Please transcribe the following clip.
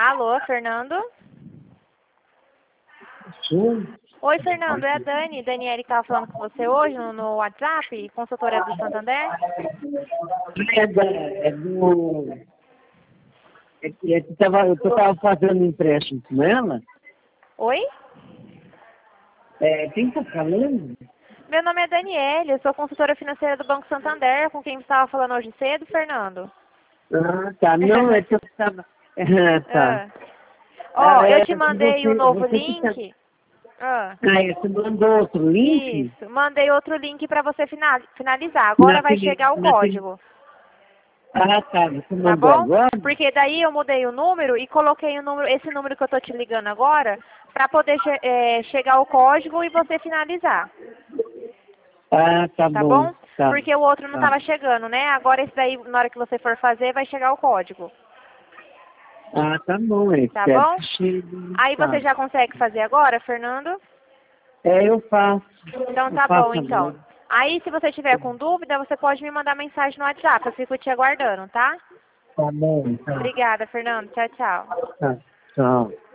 Alô, Fernando? Sim. Oi, Fernando, é a Dani. Daniele que estava falando com você hoje no WhatsApp, consultora do Santander. Eu estava fazendo empréstimo com ela. Oi? Quem está falando? Meu nome é Daniele, eu sou consultora financeira do Banco Santander, com quem você estava falando hoje cedo, Fernando. Ah, tá. Não, é que eu estava... tá. Ó, eu te mandei o novo você que tá... link. Você mandou outro link? Isso, mandei outro link para você finalizar. Agora vai chegar o código. Ah, tá. Você Tá mandou bom? agora? Porque daí eu mudei o número e coloquei o número, esse número que eu tô te ligando agora, para poder chegar o código e você finalizar. Ah, tá Tá bom. bom? Tá. Porque o outro não Tá. estava chegando, né? Agora esse daí, na hora que você for fazer, vai chegar o código. Ah, tá bom. Tá Espero bom? que chegue. Aí você Tá. já consegue fazer agora, Fernando? Eu faço. Então Eu tá bom, faço então. agora. Aí se você tiver com dúvida, você pode me mandar mensagem no WhatsApp. Eu fico te aguardando, tá? Tá bom. Tá. Obrigada, Fernando. Tchau, tchau. Tá. Tchau.